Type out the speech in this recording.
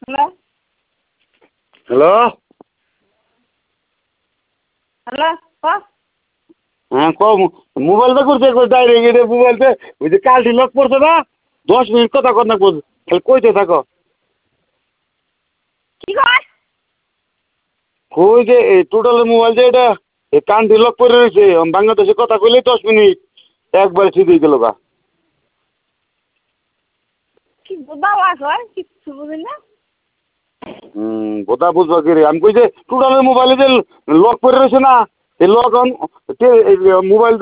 hello hello hello ক হ্যাঁ মোবাইলটা করছে ডাইরেক্ট এটা মোবাইলতে ওই যে কালটি লক পড়ছে না 10 মিনিট কথা কর না খালি কইতে থাকো কি কয় কই যে এই টোটালের মোবাইল যে এটা এই কানটি লক করে রয়েছে বাংলাদেশে কথা কইলেই 10 মিনিট একবার সিধেই গেল গা কি বাবা কয় কিচ্ছু বুঝি না বোধা বুঝবা কি রে আমি কই যে টোটালের মোবাইলে যে লক করে রয়েছে না এই লক মোবাইল